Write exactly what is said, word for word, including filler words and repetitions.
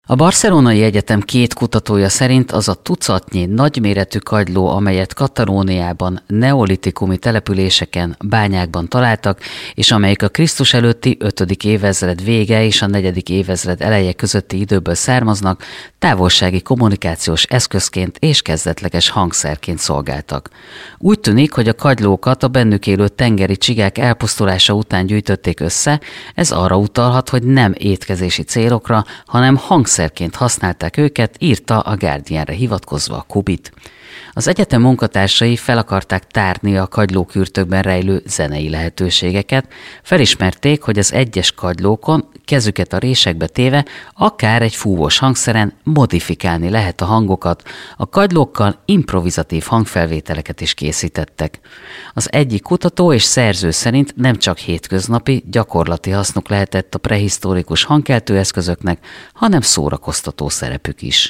A Barcelonai Egyetem két kutatója szerint az a tucatnyi nagyméretű kagyló, amelyet Katalóniában neolitikumi településeken, bányákban találtak, és amelyek a Krisztus előtti ötödik évezred vége és a negyedik évezred eleje közötti időből származnak, távolsági kommunikációs eszközként és kezdetleges hangszerként szolgáltak. Úgy tűnik, hogy a kagylókat a bennük élő tengeri csigák elpusztulása után gyűjtötték össze, ez arra utalhat, hogy nem étkezési célokra, hanem hangszerként használták őket, írta a Guardianre hivatkozva a Kubit. Az egyetem munkatársai fel akarták tárni a kagylókürtökben rejlő zenei lehetőségeket, felismerték, hogy az egyes kagylókon kezüket a résekbe téve akár egy fúvós hangszeren modifikálni lehet a hangokat, a kagylókkal improvizatív hangfelvételeket is készítettek. Az egyik kutató és szerző szerint nem csak hétköznapi, gyakorlati hasznuk lehetett a prehisztórikus hangkeltő eszközöknek, hanem szórakoztató szerepük is.